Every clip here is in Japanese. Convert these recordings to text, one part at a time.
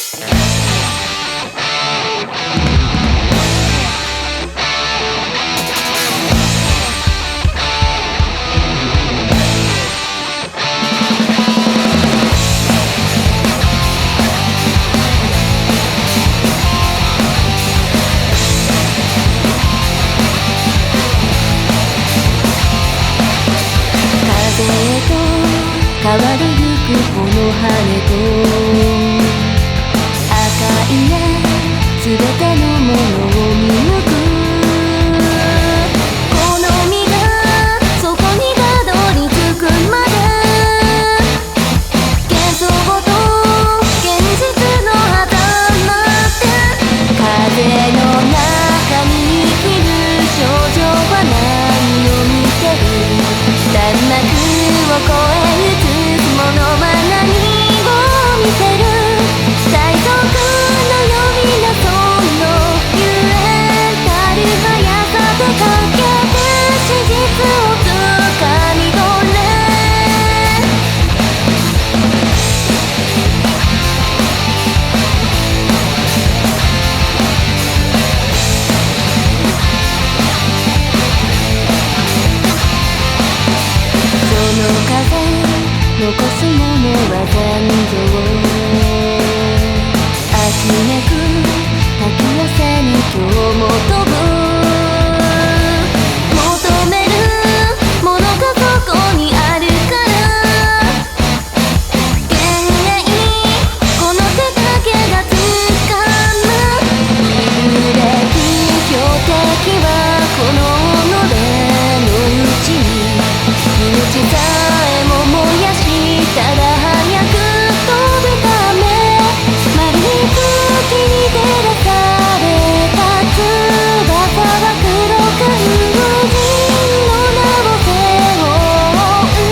変わりゆくこの羽と赤いね全てのものを見抜くこの身がそこにたどり着くまで幻想と現実の狭間って風の中に生きる少女は何を見てる弾幕を越えるものは何を見せる最速の呼び名そのゆえたる速さで駆けて真実をつかみ取れその風残すものは残像秋めく滝寄せに今日も飛ぶ求めるものがそこにあるから幻影この手だけがつかむ揺れる標的はこの己のうちに命さえも燃やしただ早く飛ぶため丸い月に照らされた翼は黒く無人の名を背負う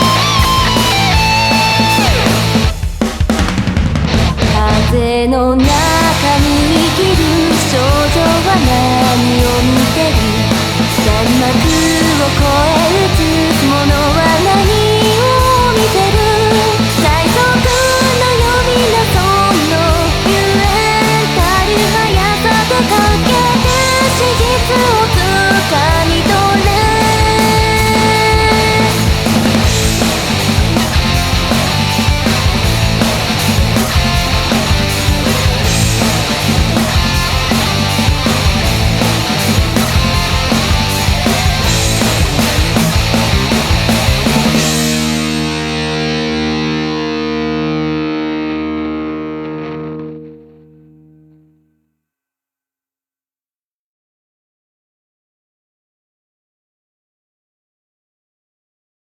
風の中